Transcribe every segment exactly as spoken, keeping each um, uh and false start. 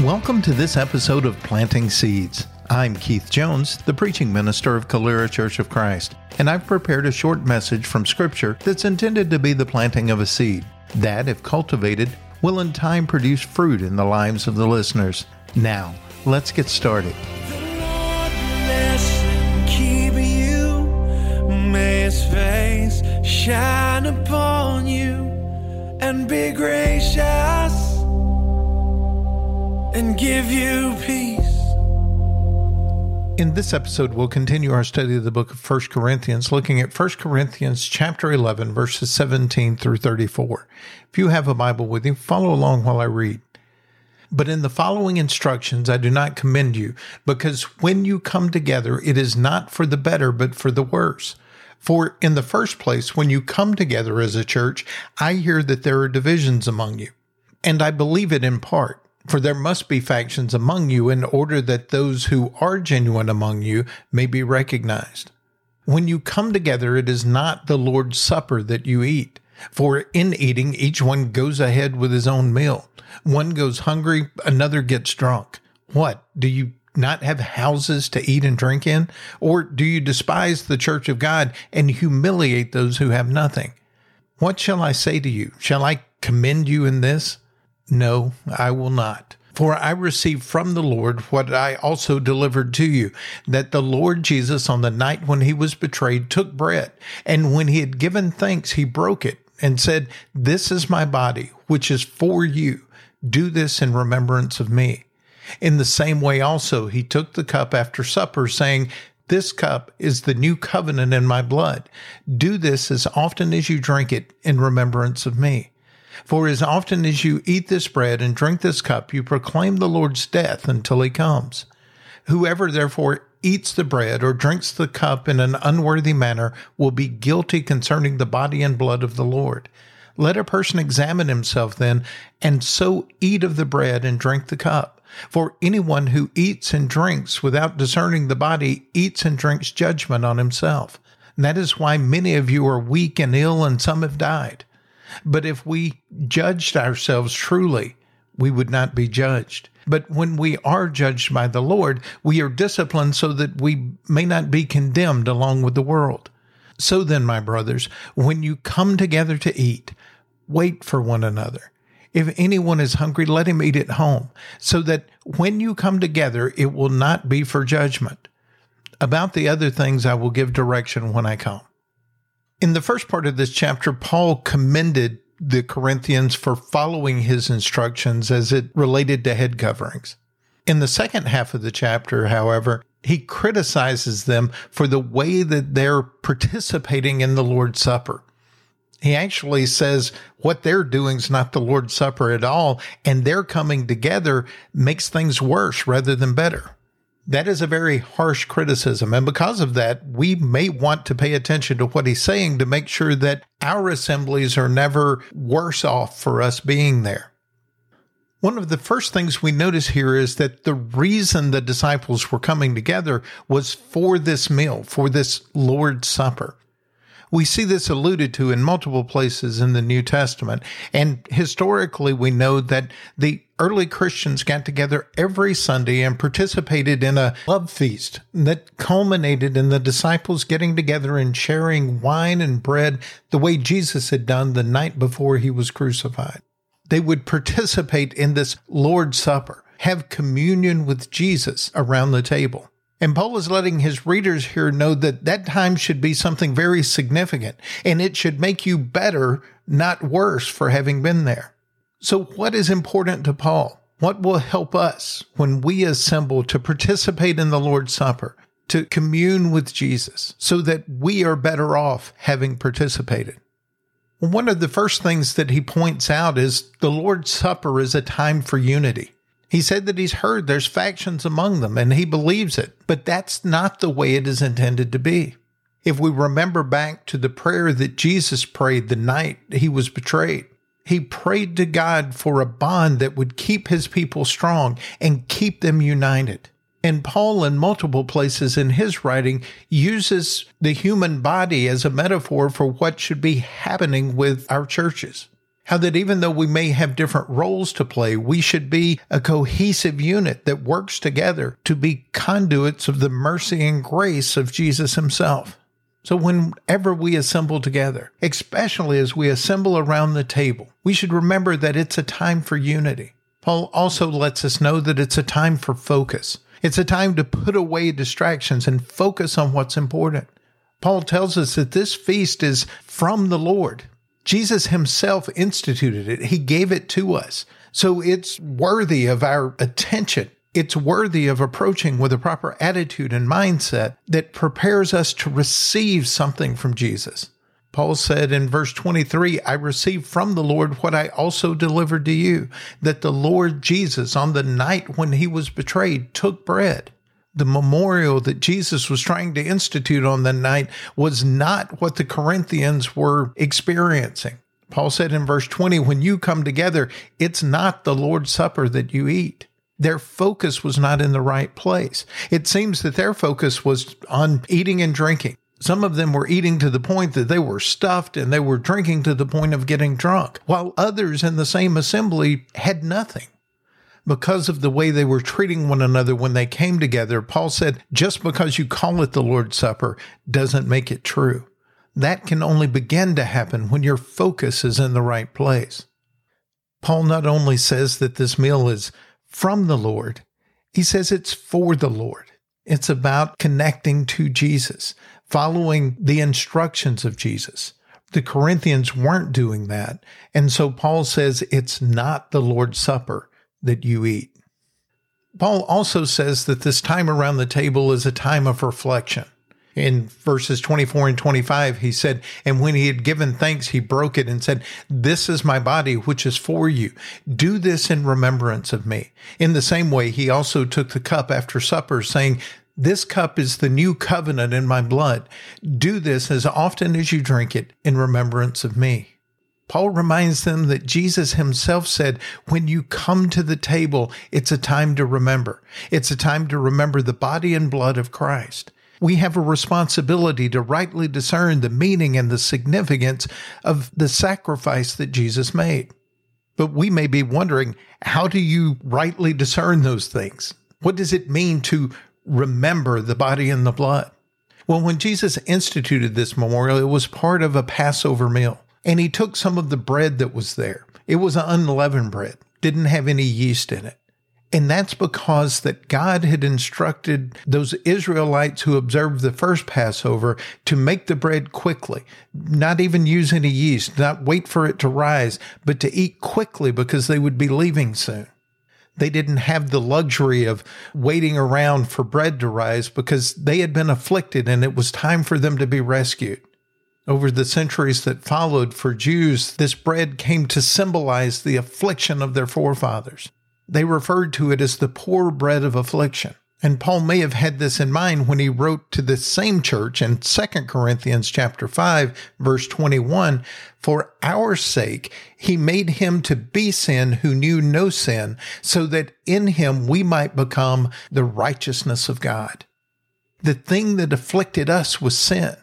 Welcome to this episode of Planting Seeds. I'm Keith Jones, the preaching minister of Calera Church of Christ, and I've prepared a short message from Scripture that's intended to be the planting of a seed that, if cultivated, will in time produce fruit in the lives of the listeners. Now, let's get started. The Lord bless and keep you. May His face shine upon you and be gracious and give you peace. In this episode, we'll continue our study of the book of First Corinthians, looking at First Corinthians chapter eleven, verses seventeen through thirty-four. If you have a Bible with you, follow along while I read. But in the following instructions, I do not commend you, because when you come together, it is not for the better, but for the worse. For in the first place, when you come together as a church, I hear that there are divisions among you. And I believe it in part. For there must be factions among you in order that those who are genuine among you may be recognized. When you come together, it is not the Lord's Supper that you eat. For in eating, each one goes ahead with his own meal. One goes hungry, another gets drunk. What? Do you not have houses to eat and drink in? Or do you despise the church of God and humiliate those who have nothing? What shall I say to you? Shall I commend you in this? No, I will not. For I received from the Lord what I also delivered to you, that the Lord Jesus, on the night when he was betrayed, took bread, and when he had given thanks, he broke it, and said, "This is my body, which is for you. Do this in remembrance of me." In the same way also he took the cup after supper, saying, "This cup is the new covenant in my blood. Do this as often as you drink it in remembrance of me. For as often as you eat this bread and drink this cup, you proclaim the Lord's death until he comes. Whoever therefore eats the bread or drinks the cup in an unworthy manner will be guilty concerning the body and blood of the Lord. Let a person examine himself then, and so eat of the bread and drink the cup. For anyone who eats and drinks without discerning the body eats and drinks judgment on himself. And that is why many of you are weak and ill, and some have died. But if we judged ourselves truly, we would not be judged. But when we are judged by the Lord, we are disciplined so that we may not be condemned along with the world. So then, my brothers, when you come together to eat, wait for one another. If anyone is hungry, let him eat at home, so that when you come together, it will not be for judgment. About the other things I will give direction when I come. In the first part of this chapter, Paul commended the Corinthians for following his instructions as it related to head coverings. In the second half of the chapter, however, he criticizes them for the way that they're participating in the Lord's Supper. He actually says what they're doing is not the Lord's Supper at all, and their coming together makes things worse rather than better. That is a very harsh criticism, and because of that, we may want to pay attention to what he's saying to make sure that our assemblies are never worse off for us being there. One of the first things we notice here is that the reason the disciples were coming together was for this meal, for this Lord's Supper. We see this alluded to in multiple places in the New Testament, and historically we know that the early Christians got together every Sunday and participated in a love feast that culminated in the disciples getting together and sharing wine and bread the way Jesus had done the night before he was crucified. They would participate in this Lord's Supper, have communion with Jesus around the table. And Paul is letting his readers here know that that time should be something very significant, and it should make you better, not worse, for having been there. So what is important to Paul? What will help us when we assemble to participate in the Lord's Supper, to commune with Jesus, so that we are better off having participated? Well, one of the first things that he points out is the Lord's Supper is a time for unity. He said that he's heard there's factions among them, and he believes it, but that's not the way it is intended to be. If we remember back to the prayer that Jesus prayed the night he was betrayed, he prayed to God for a bond that would keep his people strong and keep them united. And Paul, in multiple places in his writing, uses the human body as a metaphor for what should be happening with our churches. How that even though we may have different roles to play, we should be a cohesive unit that works together to be conduits of the mercy and grace of Jesus himself. So whenever we assemble together, especially as we assemble around the table, we should remember that it's a time for unity. Paul also lets us know that it's a time for focus. It's a time to put away distractions and focus on what's important. Paul tells us that this feast is from the Lord. Jesus himself instituted it. He gave it to us. So it's worthy of our attention. It's worthy of approaching with a proper attitude and mindset that prepares us to receive something from Jesus. Paul said in verse twenty-three, I received from the Lord what I also delivered to you, that the Lord Jesus, on the night when he was betrayed, took bread. The memorial that Jesus was trying to institute on the night was not what the Corinthians were experiencing. Paul said in verse twenty, when you come together, it's not the Lord's Supper that you eat. Their focus was not in the right place. It seems that their focus was on eating and drinking. Some of them were eating to the point that they were stuffed, and they were drinking to the point of getting drunk, while others in the same assembly had nothing. Because of the way they were treating one another when they came together, Paul said, just because you call it the Lord's Supper doesn't make it true. That can only begin to happen when your focus is in the right place. Paul not only says that this meal is from the Lord, he says it's for the Lord. It's about connecting to Jesus, following the instructions of Jesus. The Corinthians weren't doing that, and so Paul says it's not the Lord's Supper that you eat. Paul also says that this time around the table is a time of reflection. In verses twenty-four and twenty-five, he said, and when he had given thanks, he broke it and said, this is my body, which is for you. Do this in remembrance of me. In the same way, he also took the cup after supper, saying, this cup is the new covenant in my blood. Do this as often as you drink it in remembrance of me. Paul reminds them that Jesus himself said, when you come to the table, it's a time to remember. It's a time to remember the body and blood of Christ. We have a responsibility to rightly discern the meaning and the significance of the sacrifice that Jesus made. But we may be wondering, how do you rightly discern those things? What does it mean to remember the body and the blood? Well, when Jesus instituted this memorial, it was part of a Passover meal. And he took some of the bread that was there. It was an unleavened bread, didn't have any yeast in it. And that's because that God had instructed those Israelites who observed the first Passover to make the bread quickly, not even use any yeast, not wait for it to rise, but to eat quickly because they would be leaving soon. They didn't have the luxury of waiting around for bread to rise because they had been afflicted and it was time for them to be rescued. Over the centuries that followed for Jews, this bread came to symbolize the affliction of their forefathers. They referred to it as the poor bread of affliction. And Paul may have had this in mind when he wrote to the same church in Second Corinthians chapter five, verse twenty-one, for our sake he made him to be sin who knew no sin, so that in him we might become the righteousness of God. The thing that afflicted us was sin.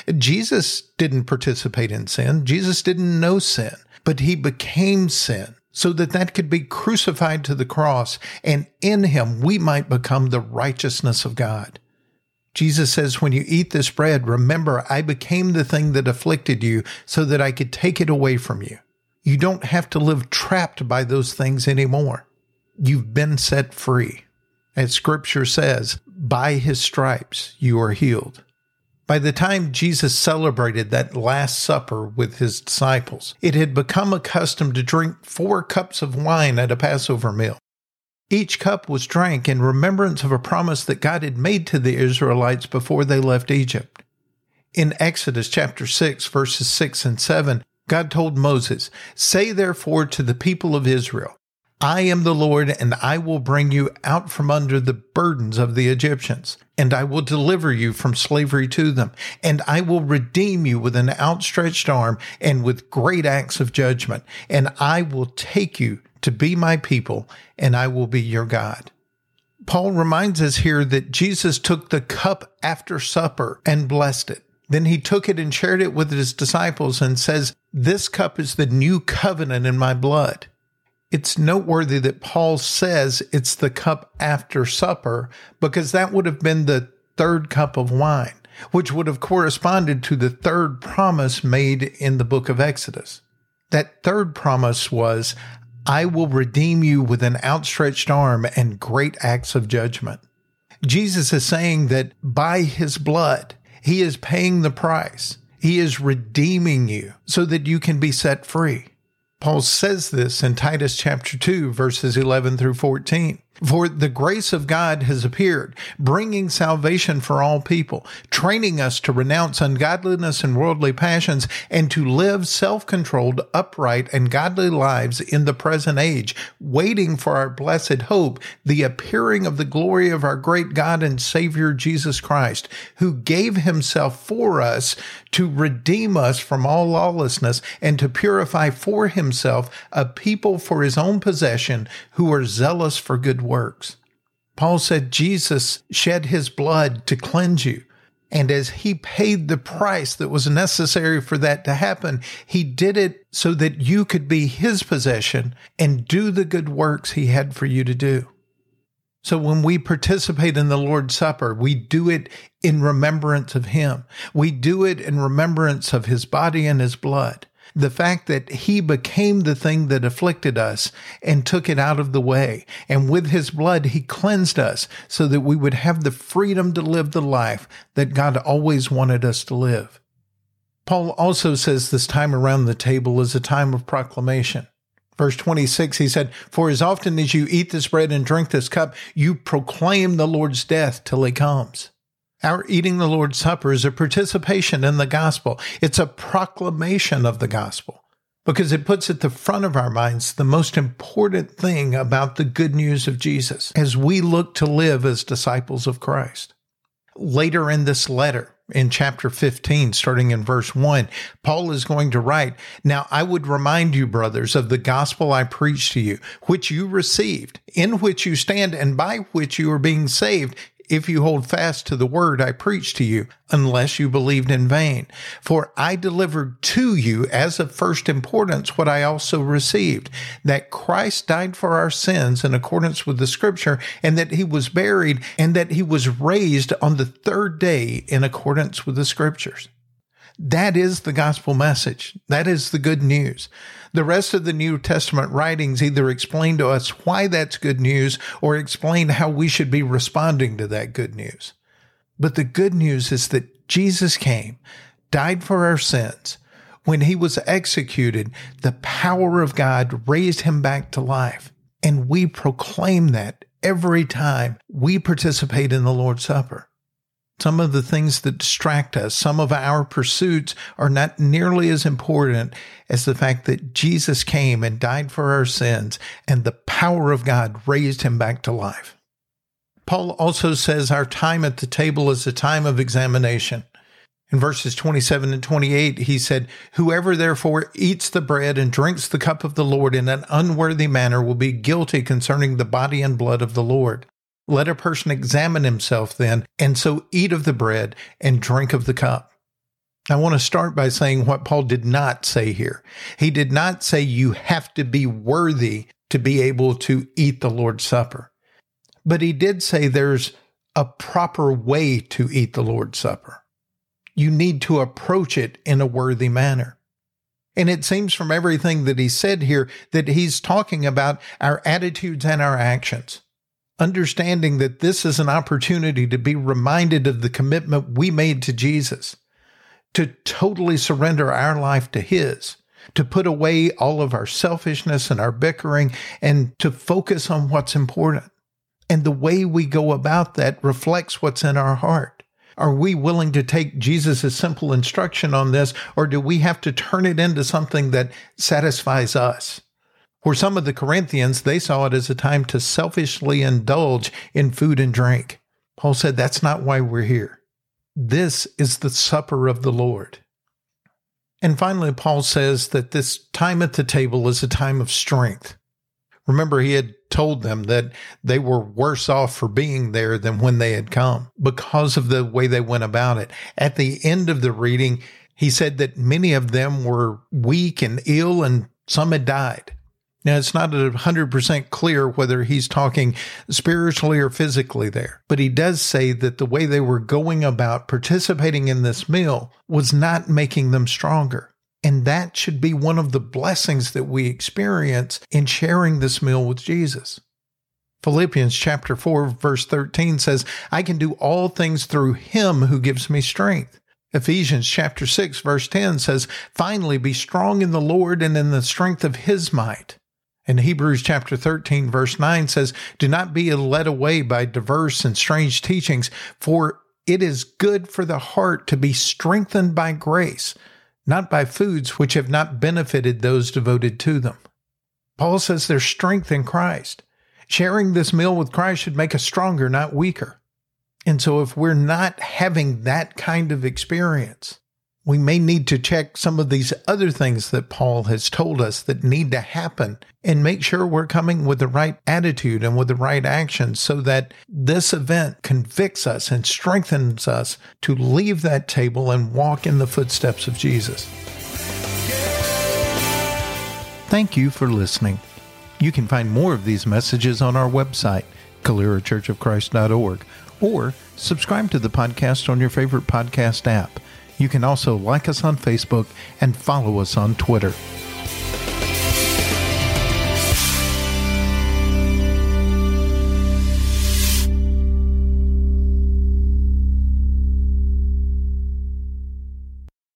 Jesus didn't participate in sin. Jesus didn't know sin, but he became sin so that that could be crucified to the cross, and in him we might become the righteousness of God. Jesus says, when you eat this bread, remember, I became the thing that afflicted you so that I could take it away from you. You don't have to live trapped by those things anymore. You've been set free. As Scripture says, by his stripes you are healed. By the time Jesus celebrated that Last Supper with his disciples, it had become a custom to drink four cups of wine at a Passover meal. Each cup was drank in remembrance of a promise that God had made to the Israelites before they left Egypt. In Exodus chapter six, verses six and seven, God told Moses, say therefore to the people of Israel, I am the Lord, and I will bring you out from under the burdens of the Egyptians, and I will deliver you from slavery to them, and I will redeem you with an outstretched arm and with great acts of judgment, and I will take you to be my people, and I will be your God. Paul reminds us here that Jesus took the cup after supper and blessed it. Then he took it and shared it with his disciples and says, This cup is the new covenant in my blood. It's noteworthy that Paul says it's the cup after supper, because that would have been the third cup of wine, which would have corresponded to the third promise made in the book of Exodus. That third promise was, I will redeem you with an outstretched arm and great acts of judgment. Jesus is saying that by his blood, he is paying the price. He is redeeming you so that you can be set free. Paul says this in Titus chapter two, verses eleven through fourteen. For the grace of God has appeared, bringing salvation for all people, training us to renounce ungodliness and worldly passions, and to live self-controlled, upright, and godly lives in the present age, waiting for our blessed hope, the appearing of the glory of our great God and Savior Jesus Christ, who gave himself for us to redeem us from all lawlessness and to purify for himself a people for his own possession who are zealous for good works. Paul said Jesus shed his blood to cleanse you. And as he paid the price that was necessary for that to happen, he did it so that you could be his possession and do the good works he had for you to do. So when we participate in the Lord's Supper, we do it in remembrance of him. We do it in remembrance of his body and his blood. The fact that he became the thing that afflicted us and took it out of the way. And with his blood, he cleansed us so that we would have the freedom to live the life that God always wanted us to live. Paul also says this time around the table is a time of proclamation. Verse twenty-six, he said, For as often as you eat this bread and drink this cup, you proclaim the Lord's death till he comes. Our eating the Lord's Supper is a participation in the gospel. It's a proclamation of the gospel because it puts at the front of our minds the most important thing about the good news of Jesus as we look to live as disciples of Christ. Later in this letter, in chapter fifteen, starting in verse one, Paul is going to write, Now I would remind you, brothers, of the gospel I preached to you, which you received, in which you stand, and by which you are being saved, if you hold fast to the word I preached to you, unless you believed in vain. For I delivered to you as of first importance what I also received, that Christ died for our sins in accordance with the scripture, and that he was buried, and that he was raised on the third day in accordance with the scriptures. That is the gospel message. That is the good news. The rest of the New Testament writings either explain to us why that's good news or explain how we should be responding to that good news. But the good news is that Jesus came, died for our sins. When he was executed, the power of God raised him back to life. And we proclaim that every time we participate in the Lord's Supper. Some of the things that distract us, some of our pursuits are not nearly as important as the fact that Jesus came and died for our sins and the power of God raised him back to life. Paul also says our time at the table is a time of examination. In verses twenty-seven and twenty-eight, he said, Whoever therefore eats the bread and drinks the cup of the Lord in an unworthy manner will be guilty concerning the body and blood of the Lord. Let a person examine himself then, and so eat of the bread and drink of the cup. I want to start by saying what Paul did not say here. He did not say you have to be worthy to be able to eat the Lord's Supper. But he did say there's a proper way to eat the Lord's Supper. You need to approach it in a worthy manner. And it seems from everything that he said here that he's talking about our attitudes and our actions. Understanding that this is an opportunity to be reminded of the commitment we made to Jesus, to totally surrender our life to his, to put away all of our selfishness and our bickering, and to focus on what's important. And the way we go about that reflects what's in our heart. Are we willing to take Jesus' simple instruction on this, or do we have to turn it into something that satisfies us? For some of the Corinthians, they saw it as a time to selfishly indulge in food and drink. Paul said, that's not why we're here. This is the supper of the Lord. And finally, Paul says that this time at the table is a time of strength. Remember, he had told them that they were worse off for being there than when they had come because of the way they went about it. At the end of the reading, He said that many of them were weak and ill, and some had died. Now, it's not one hundred percent clear whether he's talking spiritually or physically there, but he does say that the way they were going about participating in this meal was not making them stronger. And that should be one of the blessings that we experience in sharing this meal with Jesus. Philippians chapter four, verse thirteen says, I can do all things through him who gives me strength. Ephesians chapter six, verse ten says, finally, be strong in the Lord and in the strength of his might. And Hebrews chapter thirteen, verse nine says, do not be led away by diverse and strange teachings, for it is good for the heart to be strengthened by grace, not by foods which have not benefited those devoted to them. Paul says there's strength in Christ. Sharing this meal with Christ should make us stronger, not weaker. And so if we're not having that kind of experience, we may need to check some of these other things that Paul has told us that need to happen and make sure we're coming with the right attitude and with the right actions so that this event convicts us and strengthens us to leave that table and walk in the footsteps of Jesus. Thank you for listening. You can find more of these messages on our website, calera church of christ dot org, or subscribe to the podcast on your favorite podcast app. You can also like us on Facebook and follow us on Twitter.